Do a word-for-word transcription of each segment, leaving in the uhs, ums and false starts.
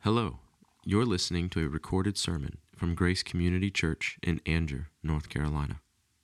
Hello, you're listening to a recorded sermon from Grace Community Church in Anger, North Carolina.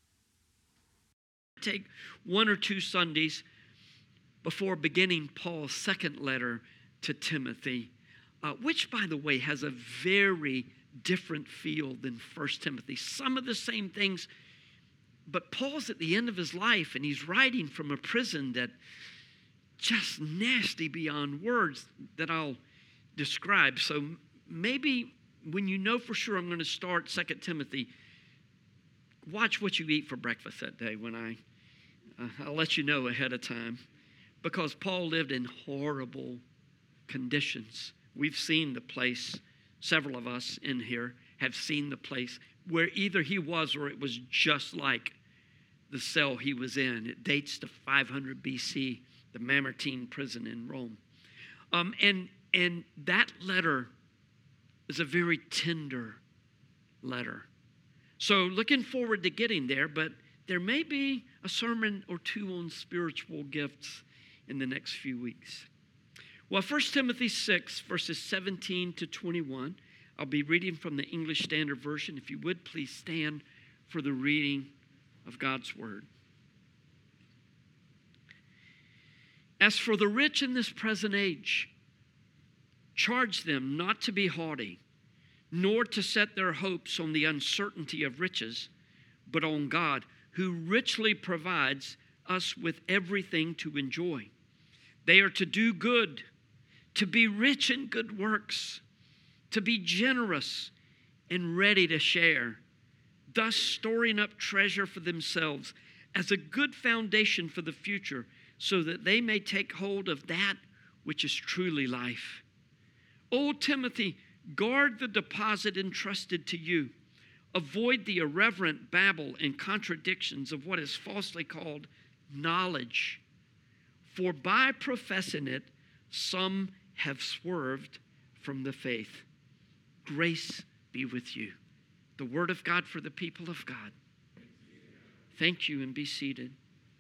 Take one or two Sundays before beginning Paul's second letter to Timothy, uh, which, by the way, has a very different feel than First Timothy. Some of the same things, but Paul's at the end of his life, and he's writing from a prison that just nasty beyond words that I'll describe. So maybe when you know for sure I'm going to start Second Timothy, watch what you eat for breakfast that day when I, uh, I'll let you know ahead of time. Because Paul lived in horrible conditions. We've seen the place, several of us in here have seen the place where either he was or it was just like the cell he was in. It dates to five hundred B C, the Mamertine prison in Rome. Um, and, and that letter is a very tender letter. So looking forward to getting there, but there may be a sermon or two on spiritual gifts in the next few weeks. Well, First Timothy six, verses seventeen to twenty-one. I'll be reading from the English Standard Version. If you would, please stand for the reading of God's Word. As for the rich in this present age, charge them not to be haughty, nor to set their hopes on the uncertainty of riches, but on God, who richly provides us with everything to enjoy. They are to do good, to be rich in good works, to be generous and ready to share, thus storing up treasure for themselves as a good foundation for the future, so that they may take hold of that which is truly life. O Timothy, guard the deposit entrusted to you. Avoid the irreverent babble and contradictions of what is falsely called knowledge. For by professing it, some have swerved from the faith. Grace be with you. The word of God for the people of God. Thank you, and be seated.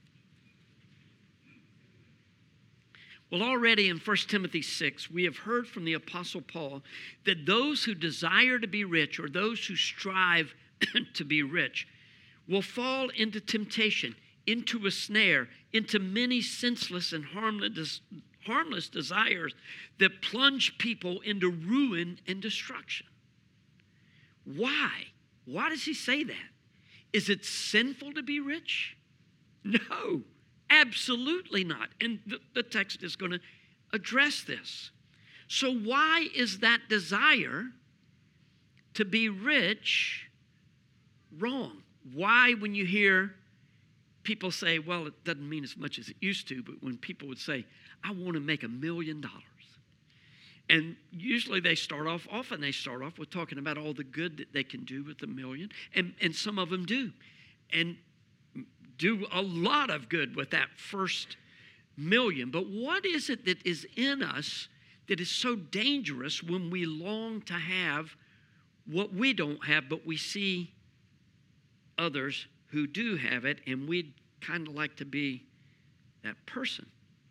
Well, already in First Timothy six, we have heard from the Apostle Paul that those who desire to be rich, or those who strive to be rich, will fall into temptation, into a snare, into many senseless and harmless, harmless desires that plunge people into ruin and destruction. Why? Why does he say that? Is it sinful to be rich? No, absolutely not. And the, the text is going to address this. So why is that desire to be rich wrong? Why, when you hear people say, well, it doesn't mean as much as it used to, but when people would say, I want to make a million dollars. And usually they start off, often they start off with talking about all the good that they can do with a million. And, and some of them do. And do a lot of good with that first million. But what is it that is in us that is so dangerous when we long to have what we don't have, but we see others who do have it, and we'd kind of like to be that person?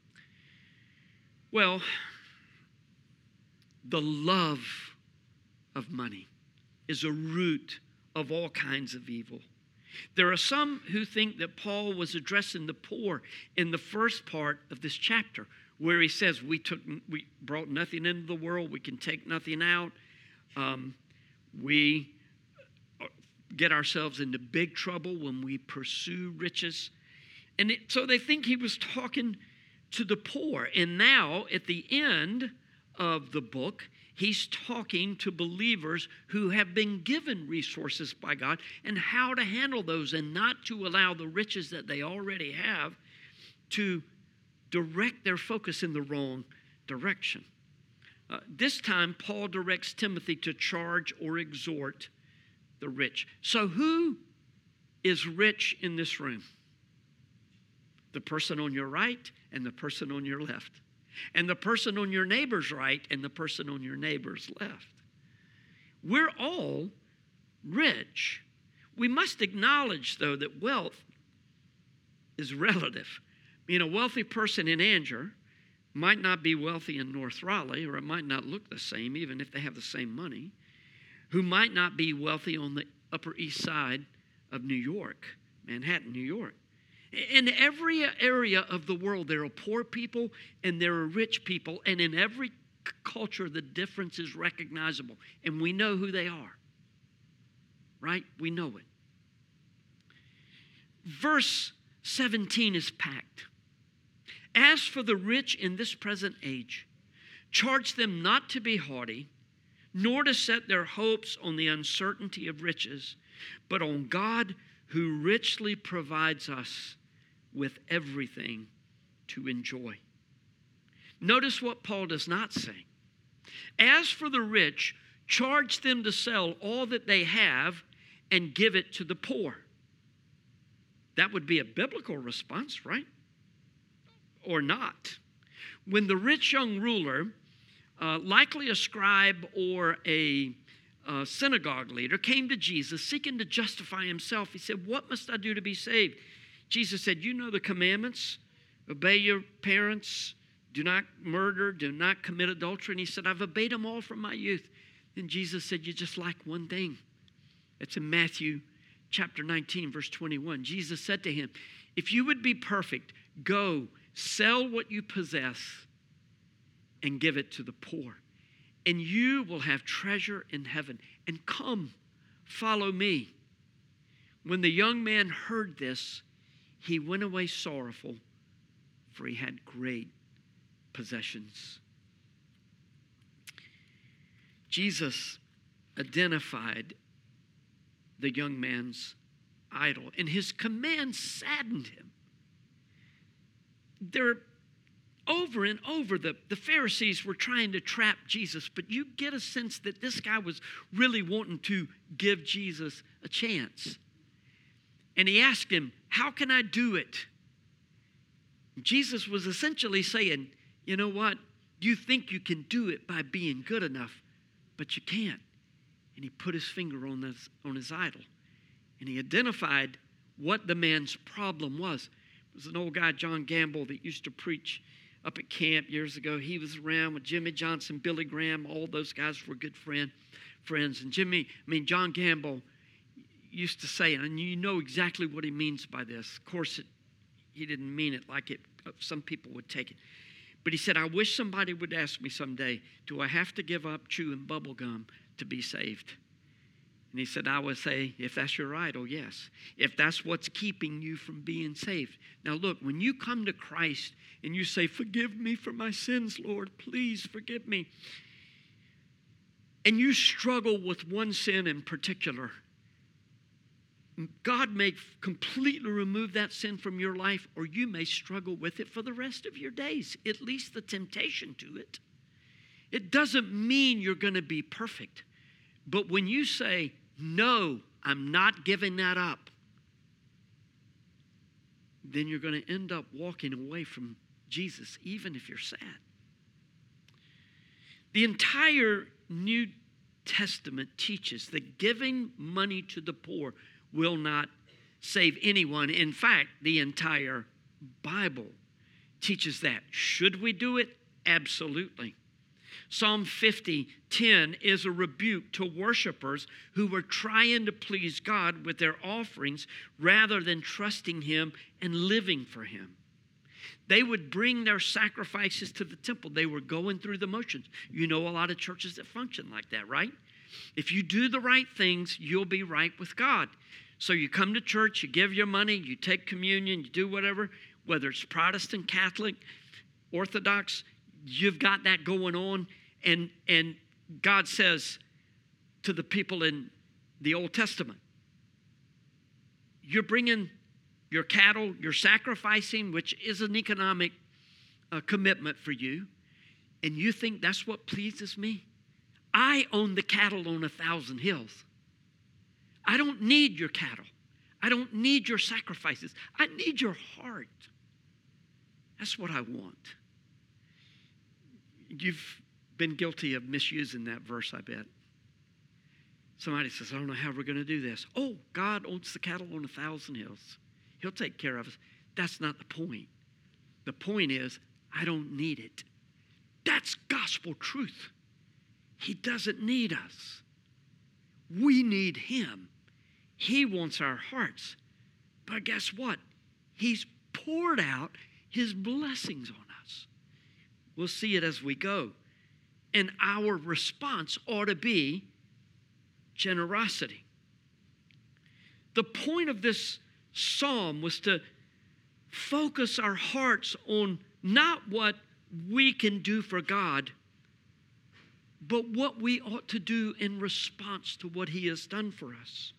Well, the love of money is a root of all kinds of evil. There are some who think that Paul was addressing the poor in the first part of this chapter, where he says, we took, we brought nothing into the world, we can take nothing out, um, we get ourselves into big trouble when we pursue riches. And it, so they think he was talking to the poor. And now, at the end of the book, he's talking to believers who have been given resources by God and how to handle those and not to allow the riches that they already have to direct their focus in the wrong direction. Uh, this time, Paul directs Timothy to charge or exhort the rich. So who is rich in this room? The person on your right and the person on your left. And the person on your neighbor's right and the person on your neighbor's left. We're all rich. We must acknowledge, though, that wealth is relative. I mean, a wealthy person in Anger might not be wealthy in North Raleigh, or it might not look the same, even if they have the same money, who might not be wealthy on the Upper East Side of New York, Manhattan, New York. In every area of the world, there are poor people and there are rich people, and in every culture, the difference is recognizable, and we know who they are, right? We know it. Verse seventeen is packed. As for the rich in this present age, charge them not to be haughty, nor to set their hopes on the uncertainty of riches, but on God who richly provides us with everything to enjoy. Notice what Paul does not say. As for the rich, charge them to sell all that they have and give it to the poor. That would be a biblical response, right? Or not. When the rich young ruler, uh, likely a scribe or a uh, synagogue leader, came to Jesus seeking to justify himself, he said, "What must I do to be saved?" Jesus said, "You know the commandments. Obey your parents. Do not murder. Do not commit adultery." And he said, "I've obeyed them all from my youth." And Jesus said, "You just lack one thing." It's in Matthew chapter nineteen, verse twenty-one. Jesus said to him, "If you would be perfect, go, sell what you possess and give it to the poor, and you will have treasure in heaven. And come, follow me." When the young man heard this, he went away sorrowful, for he had great possessions. Jesus identified the young man's idol, and his command saddened him. There, over and over, the, the Pharisees were trying to trap Jesus, but you get a sense that this guy was really wanting to give Jesus a chance. And he asked him, "How can I do it?" Jesus was essentially saying, you know what? You think you can do it by being good enough, but you can't. And he put his finger on his, on his idol. And he identified what the man's problem was. It was an old guy, John Gamble, that used to preach up at camp years ago. He was around with Jimmy Johnson, Billy Graham. All those guys were good friend, friends. And Jimmy, I mean, John Gamble used to say, and you know exactly what he means by this. Of course, it, he didn't mean it like it. Some people would take it. But he said, "I wish somebody would ask me someday, do I have to give up chewing bubble gum to be saved?" And he said, "I would say, if that's your idol, yes. If that's what's keeping you from being saved." Now look, when you come to Christ and you say, "Forgive me for my sins, Lord, please forgive me," and you struggle with one sin in particular, God may completely remove that sin from your life, or you may struggle with it for the rest of your days, at least the temptation to it. It doesn't mean you're going to be perfect. But when you say, "No, I'm not giving that up," then you're going to end up walking away from Jesus, even if you're sad. The entire New Testament teaches that giving money to the poor will not save anyone. In fact, the entire Bible teaches that. Should we do it? Absolutely. Psalm fifty ten is a rebuke to worshipers who were trying to please God with their offerings rather than trusting Him and living for Him. They would bring their sacrifices to the temple. They were going through the motions. You know a lot of churches that function like that, right? If you do the right things, you'll be right with God. So you come to church, you give your money, you take communion, you do whatever, whether it's Protestant, Catholic, Orthodox, you've got that going on. And, and God says to the people in the Old Testament, you're bringing your cattle, you're sacrificing, which is an economic uh, commitment for you, and you think that's what pleases me? I own the cattle on a thousand hills. I don't need your cattle. I don't need your sacrifices. I need your heart. That's what I want. You've been guilty of misusing that verse, I bet. Somebody says, "I don't know how we're going to do this." Oh, God owns the cattle on a thousand hills. He'll take care of us. That's not the point. The point is, I don't need it. That's gospel truth. He doesn't need us. We need him. He wants our hearts. But guess what? He's poured out his blessings on us. We'll see it as we go. And our response ought to be generosity. The point of this psalm was to focus our hearts on not what we can do for God, but what we ought to do in response to what he has done for us.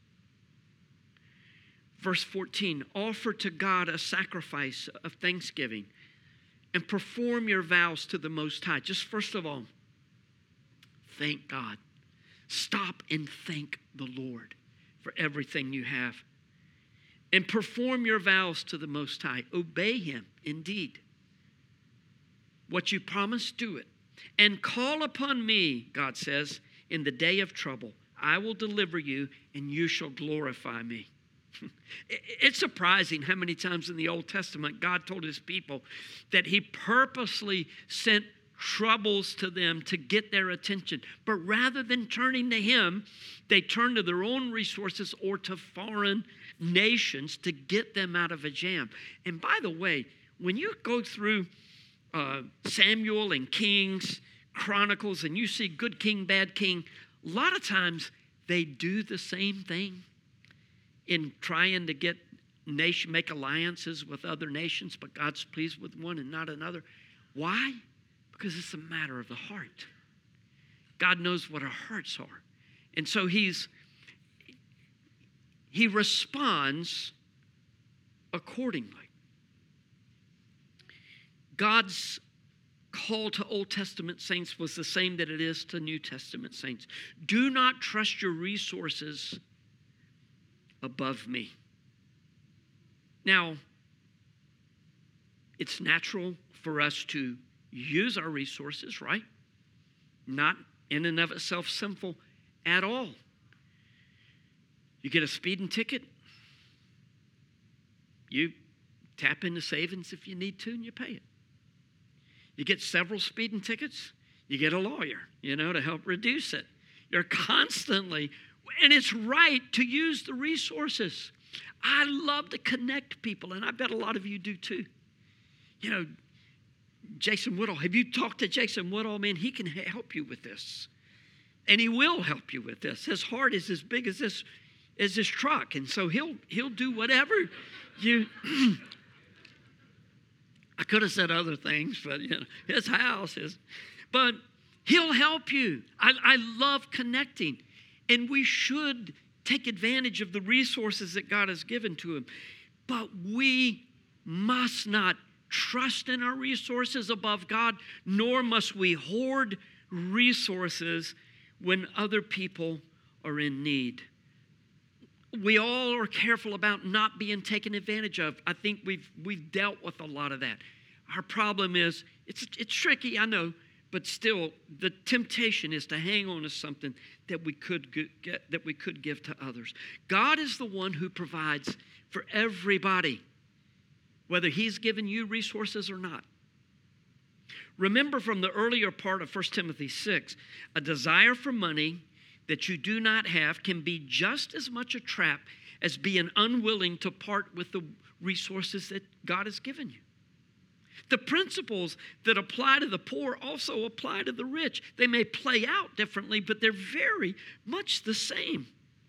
Verse fourteen, offer to God a sacrifice of thanksgiving and perform your vows to the Most High. Just first of all, thank God. Stop and thank the Lord for everything you have. And perform your vows to the Most High. Obey him, indeed. What you promise, do it. And call upon me, God says, in the day of trouble. I will deliver you, and you shall glorify me. It's surprising how many times in the Old Testament God told his people that he purposely sent troubles to them to get their attention. But rather than turning to him, they turned to their own resources or to foreign nations to get them out of a jam. And by the way, when you go through uh, Samuel and Kings, Chronicles, and you see good king, bad king, a lot of times they do the same thing in trying to get nation, make alliances with other nations, but God's pleased with one and not another. Why? Because it's a matter of the heart. God knows what our hearts are. And so he's he responds accordingly. God's call to Old Testament saints was the same that it is to New Testament saints. Do not trust your resources above me. Now, it's natural for us to use our resources, right? Not in and of itself sinful at all. You get a speeding ticket, you tap into savings if you need to, and you pay it. You get several speeding tickets, you get a lawyer, you know, to help reduce it. You're constantly, and it's right to use the resources. I love to connect people, and I bet a lot of you do too. You know, Jason Woodall, have you talked to Jason Woodall? Man, he can help you with this. And he will help you with this. His heart is as big as this, as this truck. And so he'll he'll do whatever you... I could have said other things, but you know, his house is... But he'll help you. I, I love connecting. And we should take advantage of the resources that God has given to him. But we must not trust in our resources above God, nor must we hoard resources when other people are in need. We all are careful about not being taken advantage of. I think we've we've dealt with a lot of that. Our problem is, it's it's tricky, I know, but still the temptation is to hang on to something that we could get, that we could give to others. God is the one who provides for everybody, whether he's given you resources or not. Remember from the earlier part of First Timothy six, a desire for money that you do not have can be just as much a trap as being unwilling to part with the resources that God has given you. The principles that apply to the poor also apply to the rich. They may play out differently, but they're very much the same.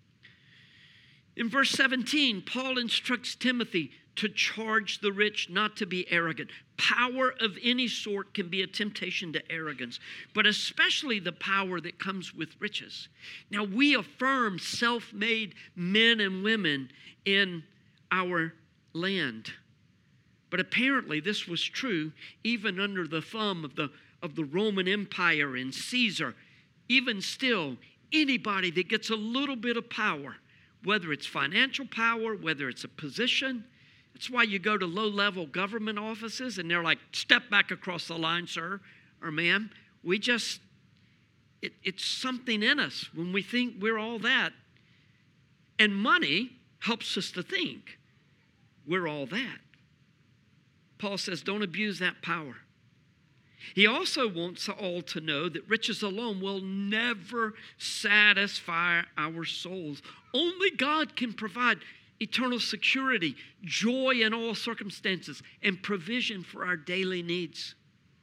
In verse seventeen, Paul instructs Timothy to charge the rich not to be arrogant. Power of any sort can be a temptation to arrogance, but especially the power that comes with riches. Now, we affirm self-made men and women in our land. But apparently this was true even under the thumb of the, of the Roman Empire and Caesar. Even still, anybody that gets a little bit of power, whether it's financial power, whether it's a position, that's why you go to low-level government offices and they're like, step back across the line, sir or ma'am. We just, it, it's something in us when we think we're all that. And money helps us to think we're all that. Paul says, don't abuse that power. He also wants all to know that riches alone will never satisfy our souls. Only God can provide eternal security, joy in all circumstances, and provision for our daily needs.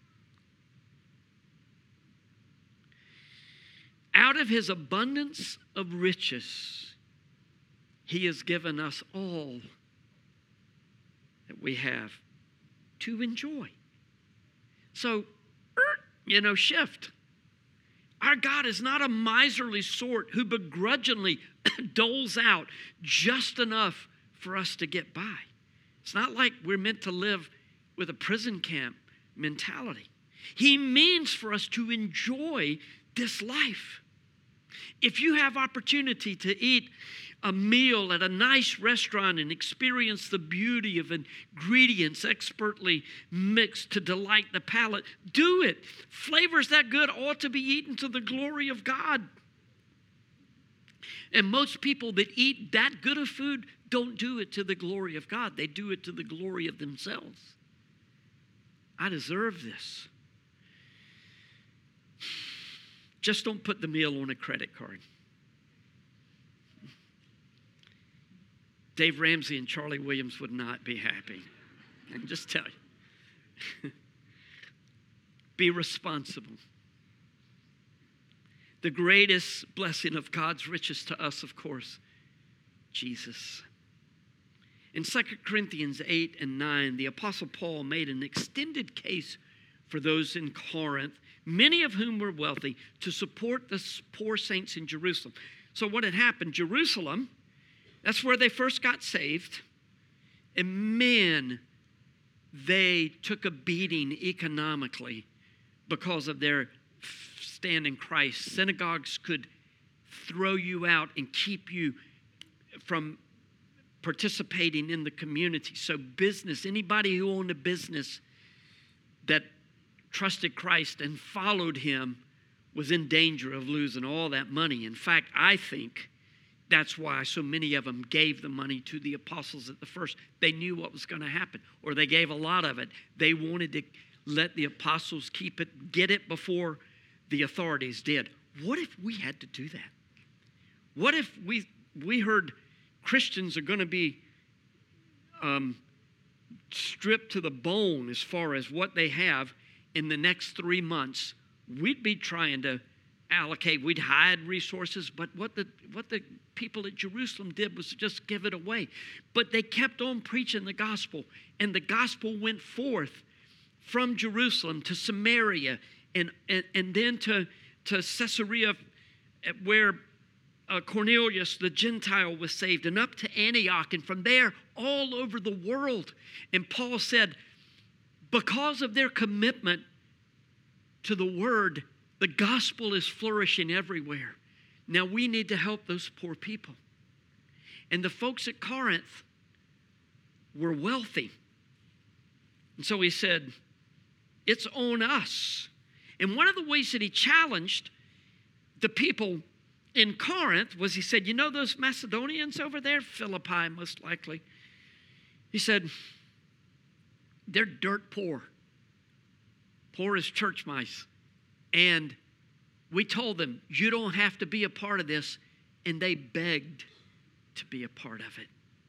Out of his abundance of riches, he has given us all that we have to enjoy. So, you know, shift. Our God is not a miserly sort who begrudgingly doles out just enough for us to get by. It's not like we're meant to live with a prison camp mentality. He means for us to enjoy this life. If you have opportunity to eat a meal at a nice restaurant and experience the beauty of ingredients expertly mixed to delight the palate, do it. Flavors that good ought to be eaten to the glory of God. And most people that eat that good of food don't do it to the glory of God. They do it to the glory of themselves. I deserve this. Just don't put the meal on a credit card. Dave Ramsey and Charlie Williams would not be happy. I can just tell you. Be responsible. The greatest blessing of God's riches to us, of course, Jesus. In Second Corinthians eight and nine, the Apostle Paul made an extended case for those in Corinth, many of whom were wealthy, to support the poor saints in Jerusalem. So what had happened, Jerusalem, that's where they first got saved. And man, they took a beating economically because of their stand in Christ. Synagogues could throw you out and keep you from participating in the community. So business, anybody who owned a business that trusted Christ and followed him was in danger of losing all that money. In fact, I think that's why so many of them gave the money to the apostles at the first. They knew what was going to happen, or they gave a lot of it. They wanted to let the apostles keep it, get it before the authorities did. What if we had to do that? What if we we heard Christians are going to be um, stripped to the bone as far as what they have in the next three months? We'd be trying to allocate, we'd hide resources, but what the what the people at Jerusalem did was just give it away. But they kept on preaching the gospel, and the gospel went forth from Jerusalem to Samaria, and and, and then to, to Caesarea, where uh, Cornelius, the Gentile, was saved, and up to Antioch, and from there all over the world. And Paul said, because of their commitment to the word, the gospel is flourishing everywhere. Now we need to help those poor people. And the folks at Corinth were wealthy. And so he said, it's on us. And one of the ways that he challenged the people in Corinth was he said, you know those Macedonians over there? Philippi, most likely. He said, they're dirt poor. Poor as church mice. And we told them, you don't have to be a part of this. And they begged to be a part of it.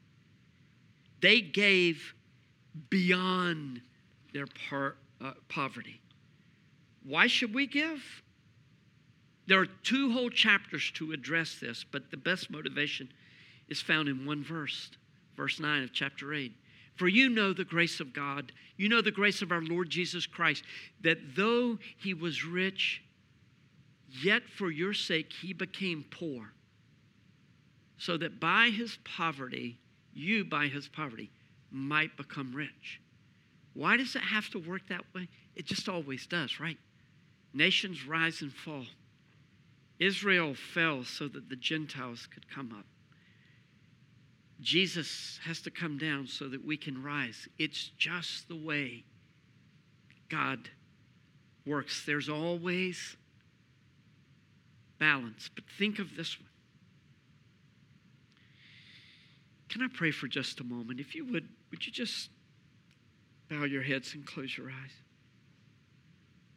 They gave beyond their par, uh, poverty. Why should we give? There are two whole chapters to address this, but the best motivation is found in one verse, verse nine of chapter eight. For you know the grace of God, you know the grace of our Lord Jesus Christ, that though he was rich, yet for your sake he became poor, so that by his poverty, you by his poverty might become rich. Why does it have to work that way? It just always does, right? Nations rise and fall. Israel fell so that the Gentiles could come up. Jesus has to come down so that we can rise. It's just the way God works. There's always balance. But think of this one. Can I pray for just a moment? If you would, would you just bow your heads and close your eyes?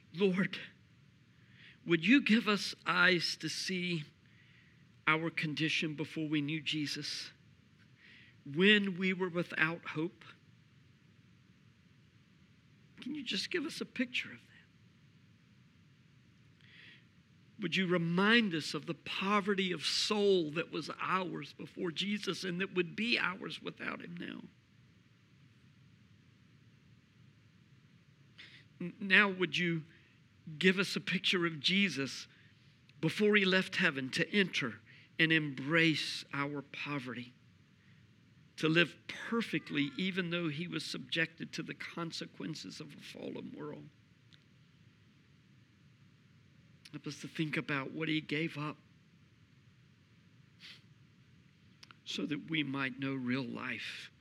Lord, would you give us eyes to see our condition before we knew Jesus, when we were without hope? Can you just give us a picture of that? Would you remind us of the poverty of soul that was ours before Jesus and that would be ours without him now? N- Now would you give us a picture of Jesus before he left heaven to enter and embrace our poverty, to live perfectly even though he was subjected to the consequences of a fallen world. Help us to think about what he gave up so that we might know real life.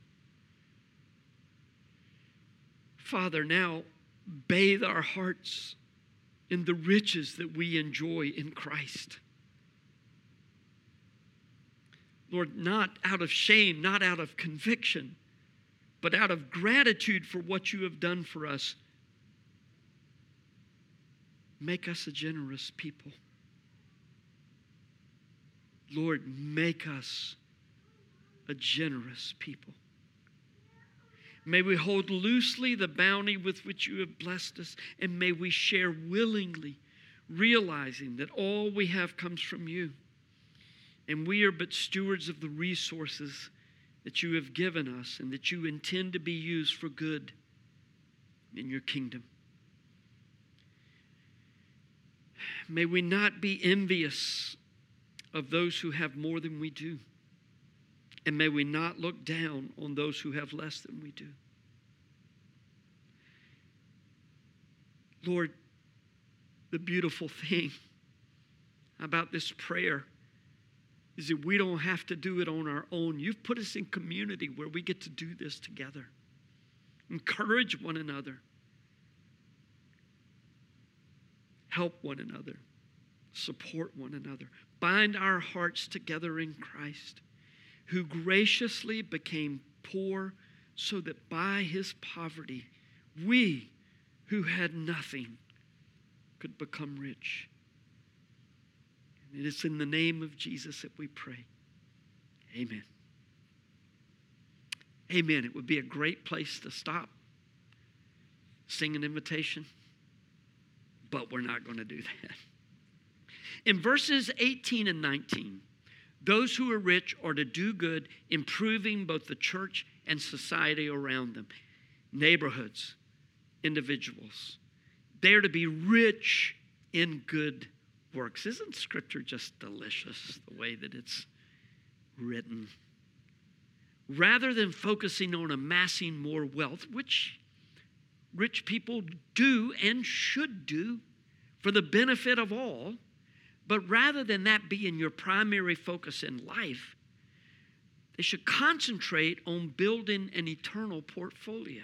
Father, now bathe our hearts in the riches that we enjoy in Christ. Lord, not out of shame, not out of conviction, but out of gratitude for what you have done for us. Make us a generous people. Lord, make us a generous people. May we hold loosely the bounty with which you have blessed us, and may we share willingly, realizing that all we have comes from you, and we are but stewards of the resources that you have given us and that you intend to be used for good in your kingdom. May we not be envious of those who have more than we do. And may we not look down on those who have less than we do. Lord, the beautiful thing about this prayer is that we don't have to do it on our own. You've put us in community where we get to do this together. Encourage one another. Help one another. Support one another. Bind our hearts together in Christ, who graciously became poor so that by his poverty, we who had nothing could become rich. And it is in the name of Jesus that we pray. Amen. Amen. It would be a great place to stop, sing an invitation, but we're not going to do that. In verses eighteen and nineteen, those who are rich are to do good, improving both the church and society around them, neighborhoods, individuals. They are to be rich in good works. Isn't Scripture just delicious, the way that it's written? Rather than focusing on amassing more wealth, which rich people do and should do for the benefit of all, but rather than that being your primary focus in life, they should concentrate on building an eternal portfolio.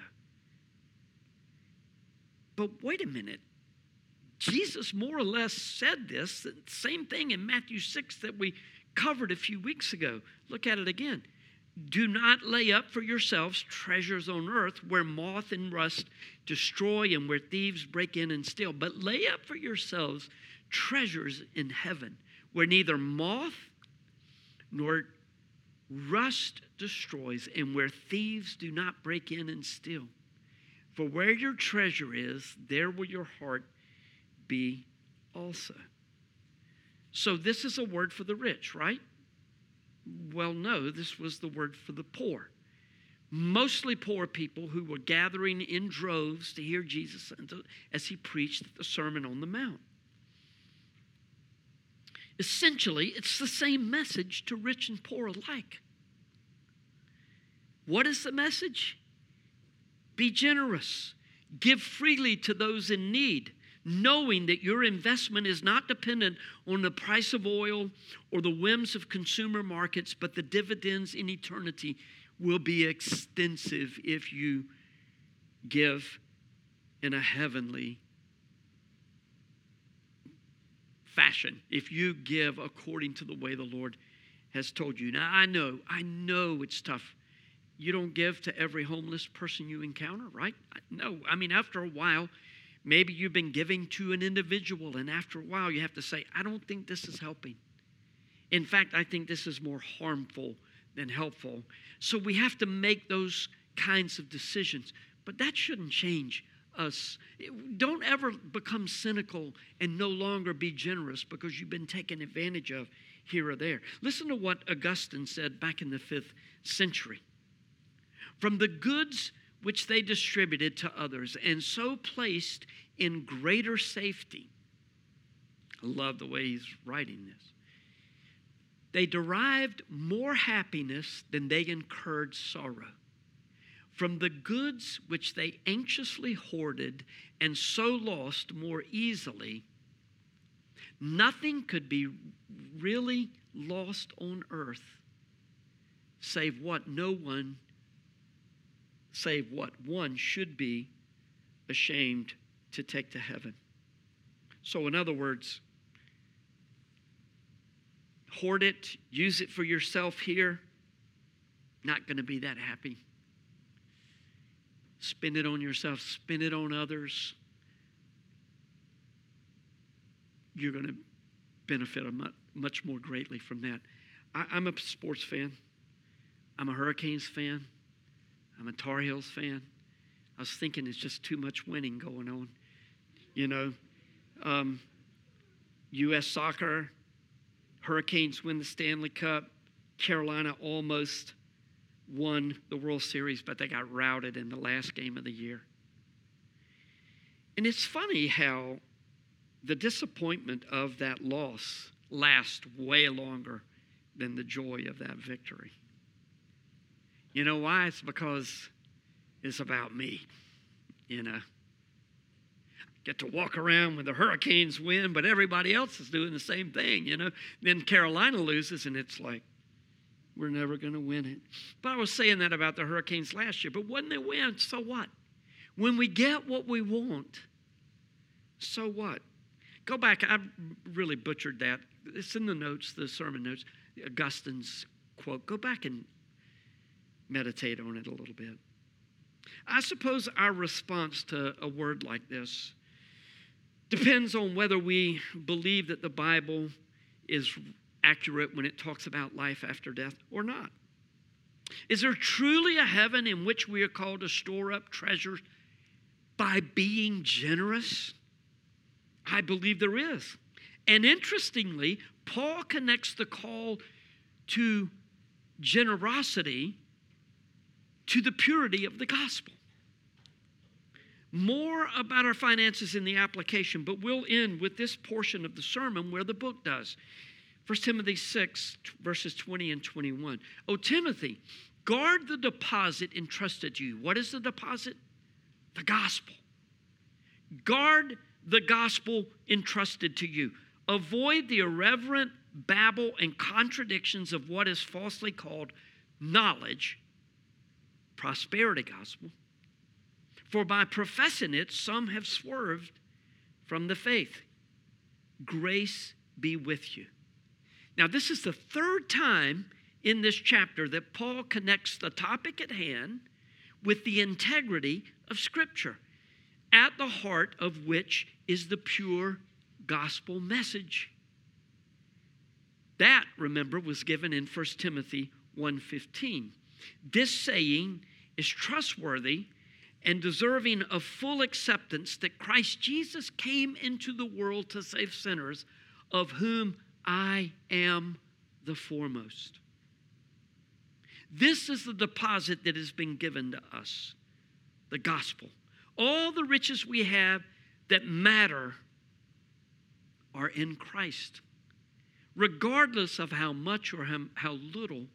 But wait a minute. Jesus more or less said this, the same thing in Matthew six that we covered a few weeks ago. Look at it again. Do not lay up for yourselves treasures on earth where moth and rust destroy and where thieves break in and steal, but lay up for yourselves treasures in heaven where neither moth nor rust destroys and where thieves do not break in and steal. For where your treasure is, there will your heart be also. So this is a word for the rich, right? Well, no, this was the word for the poor. Mostly poor people who were gathering in droves to hear Jesus as he preached the Sermon on the Mount. Essentially, it's the same message to rich and poor alike. What is the message? Be generous. Give freely to those in need, knowing that your investment is not dependent on the price of oil or the whims of consumer markets, but the dividends in eternity will be extensive if you give in a heavenly fashion, if you give according to the way the Lord has told you. Now, I know, I know it's tough. You don't give to every homeless person you encounter, right? No, I mean, after a while, Maybe you've been giving to an individual, and after a while you have to say, I don't think this is helping. In fact, I think this is more harmful than helpful. So we have to make those kinds of decisions. But that shouldn't change us. Don't ever become cynical and no longer be generous because you've been taken advantage of here or there. Listen to what Augustine said back in the fifth century. From the goods which they distributed to others and so placed in greater safety. I love the way he's writing this. They derived more happiness than they incurred sorrow. From the goods which they anxiously hoarded and so lost more easily, nothing could be really lost on earth save what no one, save what one should be ashamed to take to heaven. So in other words, hoard it, use it for yourself here, not going to be that happy. Spend it on yourself, spend it on others. You're going to benefit much more greatly from that. I, I'm a sports fan. I'm a Hurricanes fan. I'm a Tar Heels fan. I was thinking it's just too much winning going on. You know, um, U S soccer, Hurricanes win the Stanley Cup. Carolina almost won the World Series, but they got routed in the last game of the year. And it's funny how the disappointment of that loss lasts way longer than the joy of that victory. You know why? It's because it's about me, you know. Get to walk around when the Hurricanes win, but everybody else is doing the same thing, you know. Then Carolina loses, and it's like, we're never going to win it. But I was saying that about the Hurricanes last year. But when they win, so what? When we get what we want, so what? Go back. I really butchered that. It's in the notes, the sermon notes, Augustine's quote. Go back and meditate on it a little bit. I suppose our response to a word like this depends on whether we believe that the Bible is accurate when it talks about life after death or not. Is there truly a heaven in which we are called to store up treasures by being generous? I believe there is. And interestingly, Paul connects the call to generosity to the purity of the gospel. More about our finances in the application, but we'll end with this portion of the sermon where the book does. First Timothy six, verses twenty and twenty-one. O Timothy, guard the deposit entrusted to you. What is the deposit? The gospel. Guard the gospel entrusted to you. Avoid the irreverent babble and contradictions of what is falsely called knowledge, prosperity gospel. For by professing it, some have swerved from the faith. Grace be with you. Now, this is the third time in this chapter that Paul connects the topic at hand with the integrity of Scripture, at the heart of which is the pure gospel message. That, remember, was given in First Timothy one fifteen. This saying is trustworthy and deserving of full acceptance that Christ Jesus came into the world to save sinners, of whom I am the foremost. This is the deposit that has been given to us, the gospel. All the riches we have that matter are in Christ, regardless of how much or how, how little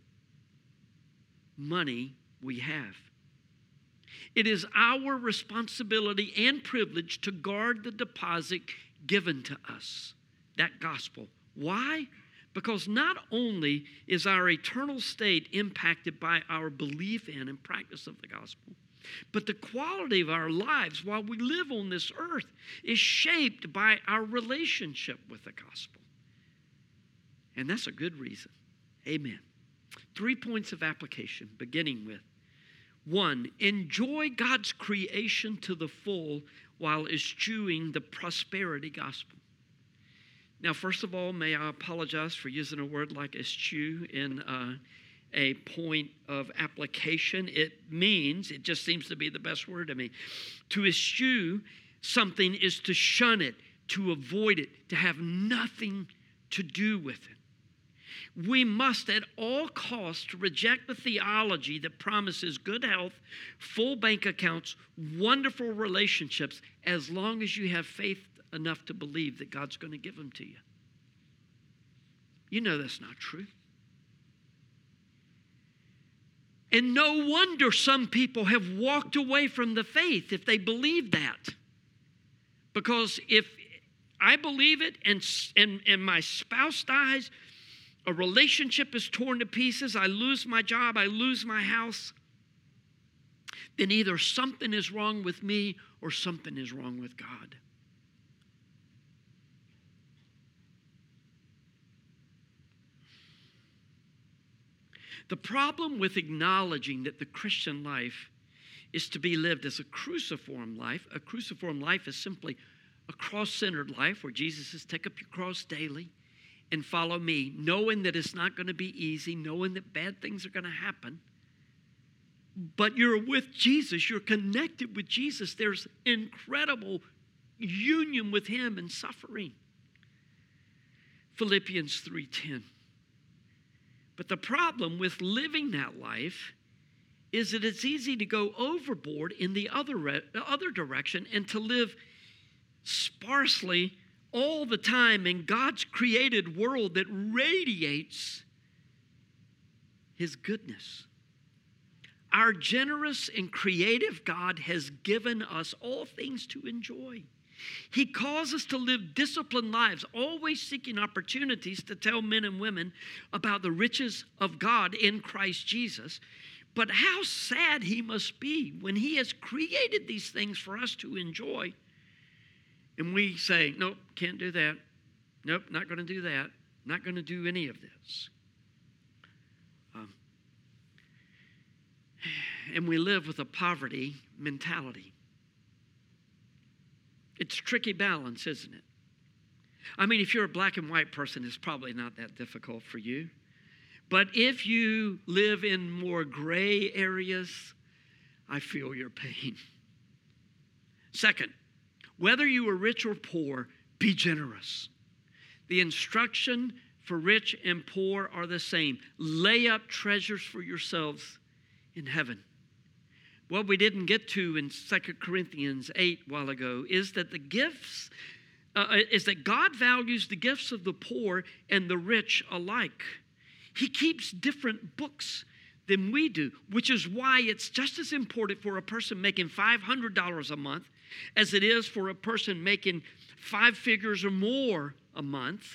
money we have. It is our responsibility and privilege to guard the deposit given to us, that gospel. Why? Because not only is our eternal state impacted by our belief in and practice of the gospel, but the quality of our lives while we live on this earth is shaped by our relationship with the gospel. And that's a good reason. Amen. Three points of application, beginning with one, enjoy God's creation to the full while eschewing the prosperity gospel. Now, first of all, may I apologize for using a word like eschew in uh, a point of application. It means, it just seems to be the best word to me. To eschew something is to shun it, to avoid it, to have nothing to do with it. We must at all costs reject the theology that promises good health, full bank accounts, wonderful relationships, as long as you have faith enough to believe that God's going to give them to you. You know that's not true. And no wonder some people have walked away from the faith if they believe that. Because if I believe it and, and, and my spouse dies, a relationship is torn to pieces, I lose my job, I lose my house, then either something is wrong with me or something is wrong with God. The problem with acknowledging that the Christian life is to be lived as a cruciform life, a cruciform life is simply a cross-centered life where Jesus says, take up your cross daily and follow me, knowing that it's not going to be easy, knowing that bad things are going to happen. But you're with Jesus, you're connected with Jesus. There's incredible union with him in suffering. Philippians three ten. But the problem with living that life is that it's easy to go overboard in the other, re- other direction and to live sparsely all the time in God's created world that radiates his goodness. Our generous and creative God has given us all things to enjoy. He calls us to live disciplined lives, always seeking opportunities to tell men and women about the riches of God in Christ Jesus. But how sad he must be when he has created these things for us to enjoy. And we say, nope, can't do that. Nope, not going to do that. Not going to do any of this. Um, and we live with a poverty mentality. It's a tricky balance, isn't it? I mean, if you're a black and white person, it's probably not that difficult for you. But if you live in more gray areas, I feel your pain. Second, whether you are rich or poor, be generous. The instruction for rich and poor are the same. Lay up treasures for yourselves in heaven. What we didn't get to in Second Corinthians eight a while ago is that the gifts, uh, is that God values the gifts of the poor and the rich alike. He keeps different books than we do, which is why it's just as important for a person making five hundred dollars a month as it is for a person making five figures or more a month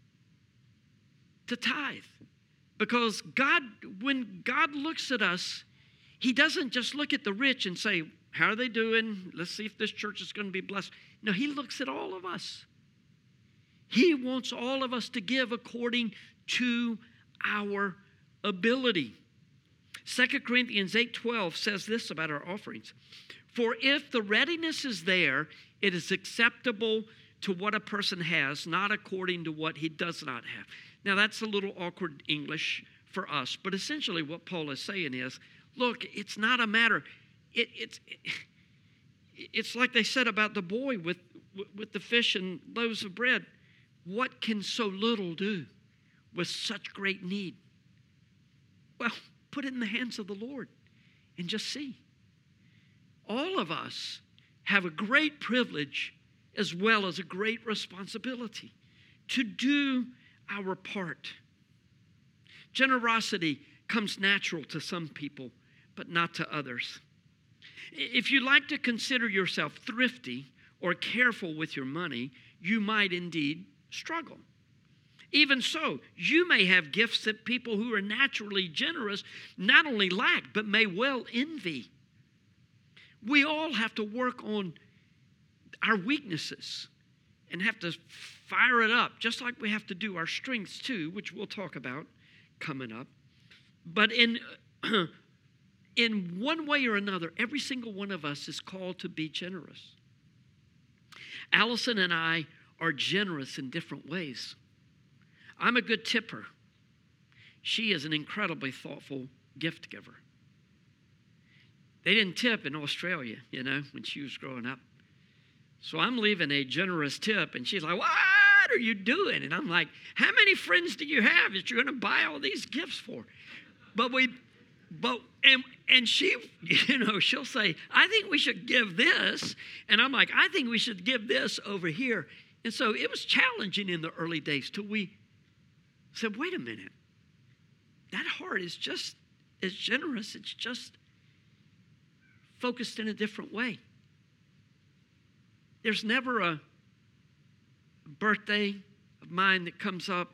to tithe. Because God, when God looks at us, he doesn't just look at the rich and say, how are they doing? Let's see if this church is going to be blessed. No, he looks at all of us. He wants all of us to give according to our ability. Second Corinthians eight twelve says this about our offerings. For if the readiness is there, it is acceptable to what a person has, not according to what he does not have. Now, that's a little awkward English for us, but essentially what Paul is saying is, look, it's not a matter, it, it's, it, it's like they said about the boy with, with the fish and loaves of bread. What can so little do with such great need? Well, put it in the hands of the Lord and just see. All of us have a great privilege as well as a great responsibility to do our part. Generosity comes natural to some people, but not to others. If you like to consider yourself thrifty or careful with your money, you might indeed struggle. Even so, you may have gifts that people who are naturally generous not only lack, but may well envy. We all have to work on our weaknesses and have to fire it up, just like we have to do our strengths too, which we'll talk about coming up. But in, in one way or another, every single one of us is called to be generous. Allison and I are generous in different ways. I'm a good tipper. She is an incredibly thoughtful gift giver. They didn't tip in Australia, you know, when she was growing up. So I'm leaving a generous tip, and she's like, what are you doing? And I'm like, how many friends do you have that you're going to buy all these gifts for? But we, but, and, and she, you know, she'll say, I think we should give this. And I'm like, I think we should give this over here. And so it was challenging in the early days till we said, wait a minute. That heart is just as generous. It's just focused in a different way. There's never a birthday of mine that comes up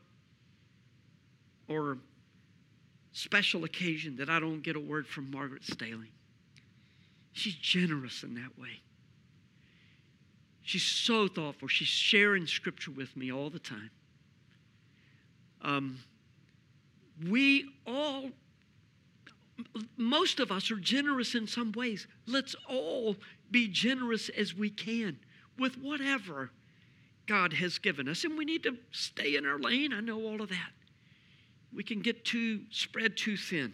or special occasion that I don't get a word from Margaret Staley. She's generous in that way. She's so thoughtful. She's sharing scripture with me all the time. Um, we all, most of us are generous in some ways. Let's all be generous as we can with whatever God has given us. And we need to stay in our lane. I know all of that. We can get too, spread too thin.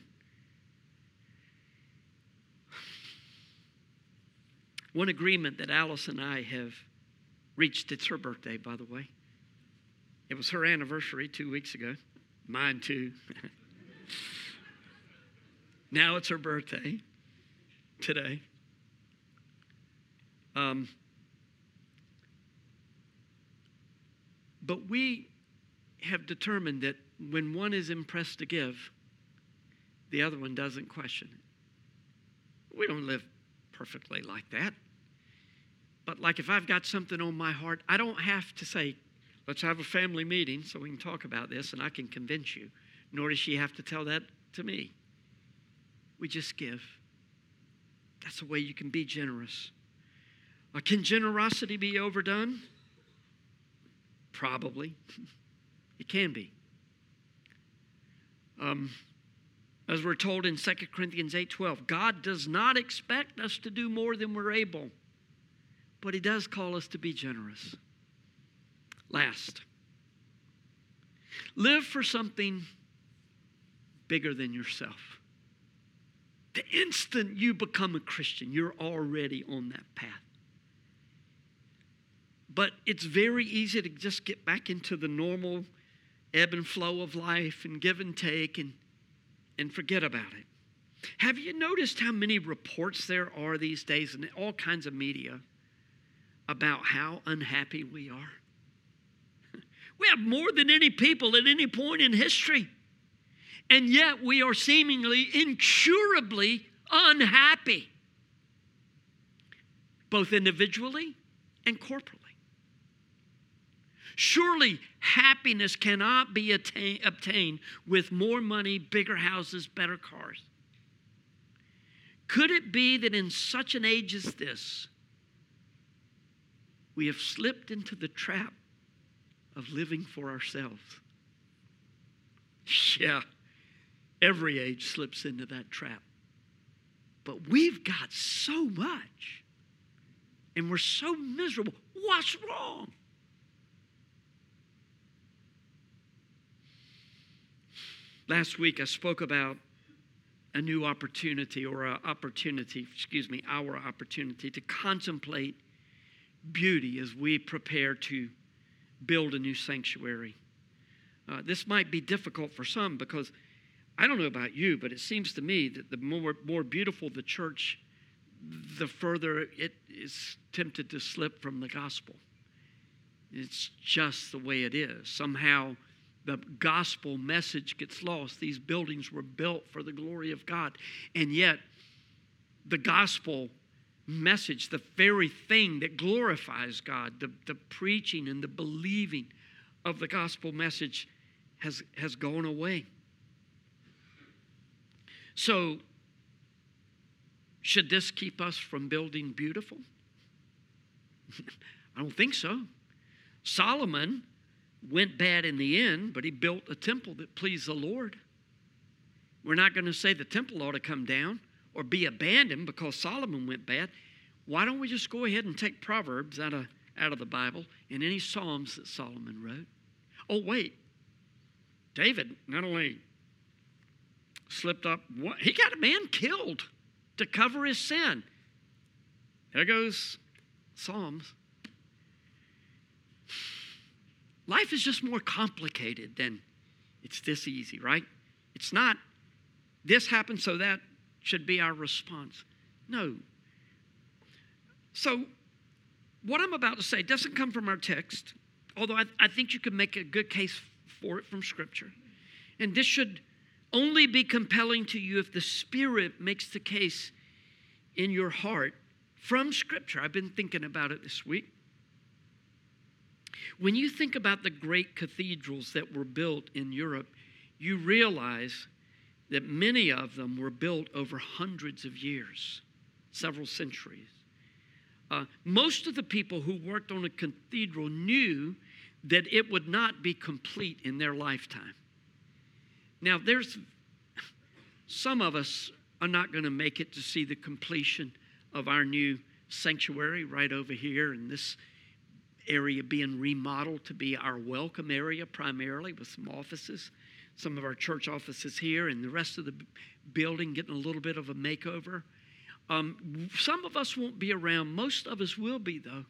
One agreement that Alice and I have reached, it's her birthday, by the way. It was her anniversary two weeks ago. Mine too. Now it's her birthday today. Um, but we have determined that when one is impressed to give, the other one doesn't question it. We don't live perfectly like that. But like if I've got something on my heart, I don't have to say, let's have a family meeting so we can talk about this and I can convince you. Nor does she have to tell that to me. We just give. That's the way you can be generous. Uh, can generosity be overdone? Probably. It can be. Um, as we're told in Second Corinthians eight twelve, God does not expect us to do more than we're able, but he does call us to be generous. Last, live for something bigger than yourself. The instant you become a Christian, you're already on that path. But it's very easy to just get back into the normal ebb and flow of life and give and take and, and forget about it. Have you noticed how many reports there are these days in all kinds of media about how unhappy we are? We have more than any people at any point in history. And yet we are seemingly incurably unhappy, both individually and corporately. Surely happiness cannot be attain, obtained with more money, bigger houses, better cars. Could it be that in such an age as this, we have slipped into the trap of living for ourselves? Yeah, every age slips into that trap. But we've got so much, and we're so miserable. What's wrong? Last week I spoke about a new opportunity, or an opportunity, excuse me, our opportunity to contemplate beauty as we prepare to build a new sanctuary. Uh, this might be difficult for some because I don't know about you, but it seems to me that the more, more beautiful the church, the further it is tempted to slip from the gospel. It's just the way it is. Somehow the gospel message gets lost. These buildings were built for the glory of God. And yet, the gospel message, the very thing that glorifies God, the, the preaching and the believing of the gospel message has, has gone away. So, should this keep us from building beautiful? I don't think so. Solomon went bad in the end, but he built a temple that pleased the Lord. We're not going to say the temple ought to come down or be abandoned because Solomon went bad. Why don't we just go ahead and take Proverbs out of out of the Bible and any Psalms that Solomon wrote. Oh, wait. David not only slipped up, he got a man killed to cover his sin. There goes Psalms. Life is just more complicated than it's this easy, right? It's not, this happened, so that should be our response. No. So, what I'm about to say doesn't come from our text, although I, I think you can make a good case for it from Scripture. And this should only be compelling to you if the Spirit makes the case in your heart from Scripture. I've been thinking about it this week. When you think about the great cathedrals that were built in Europe, you realize that many of them were built over hundreds of years, several centuries. Uh, most of the people who worked on a cathedral knew that it would not be complete in their lifetime. Now, there's some of us are not going to make it to see the completion of our new sanctuary right over here in this area being remodeled to be our welcome area primarily with some offices, some of our church offices here, and the rest of the building getting a little bit of a makeover. Um, some of us won't be around. Most of us will be, though.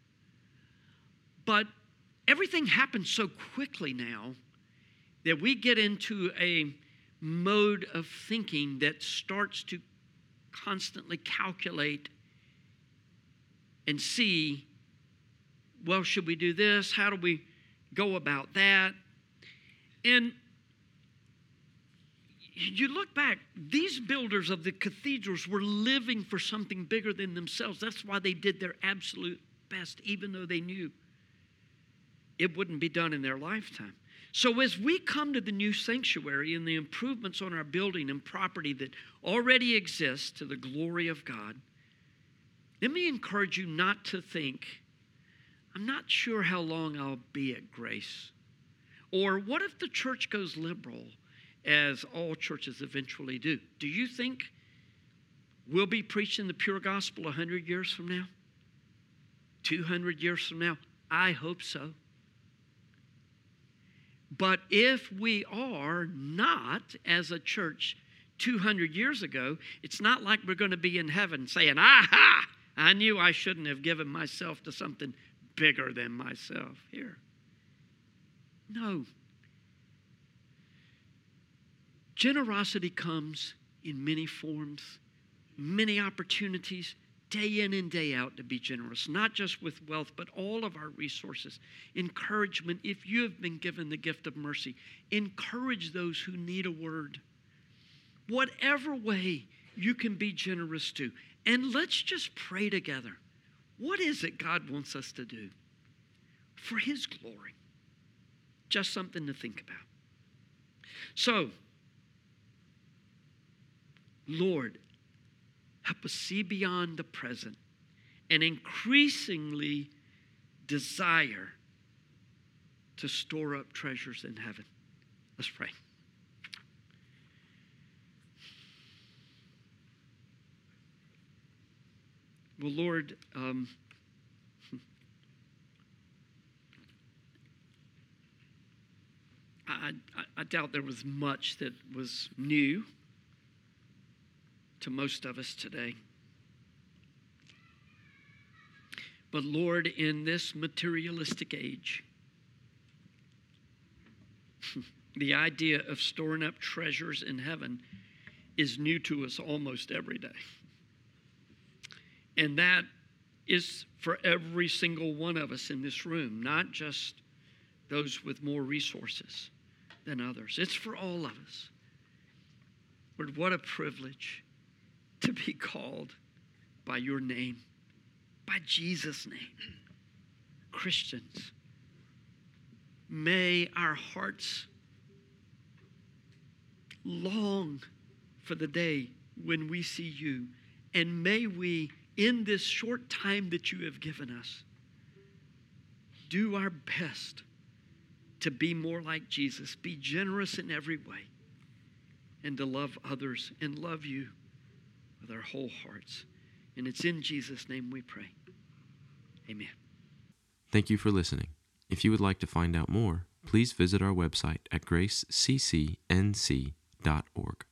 But everything happens so quickly now that we get into a mode of thinking that starts to constantly calculate and see, well, should we do this? How do we go about that? And you look back, these builders of the cathedrals were living for something bigger than themselves. That's why they did their absolute best, even though they knew it wouldn't be done in their lifetime. So as we come to the new sanctuary and the improvements on our building and property that already exists to the glory of God, let me encourage you not to think, I'm not sure how long I'll be at Grace. Or what if the church goes liberal, as all churches eventually do? Do you think we'll be preaching the pure gospel one hundred years from now? two hundred years from now? I hope so. But if we are not, as a church two hundred years ago, it's not like we're going to be in heaven saying, aha, I knew I shouldn't have given myself to something bigger than myself here. No. Generosity comes in many forms, many opportunities, day in and day out to be generous, not just with wealth, but all of our resources. Encouragement, if you have been given the gift of mercy, encourage those who need a word. Whatever way you can be generous to. And let's just pray together. What is it God wants us to do for His glory? Just something to think about. So, Lord, help us see beyond the present and increasingly desire to store up treasures in heaven. Let's pray. Well, Lord, um, I, I, I doubt there was much that was new to most of us today. But Lord, in this materialistic age, the idea of storing up treasures in heaven is new to us almost every day. And that is for every single one of us in this room, not just those with more resources than others. It's for all of us. Lord, what a privilege to be called by your name, by Jesus' name. Christians, may our hearts long for the day when we see you, and may we, in this short time that you have given us, do our best to be more like Jesus, be generous in every way, and to love others and love you with our whole hearts. And it's in Jesus' name we pray. Amen. Thank you for listening. If you would like to find out more, please visit our website at grace c c n c dot org.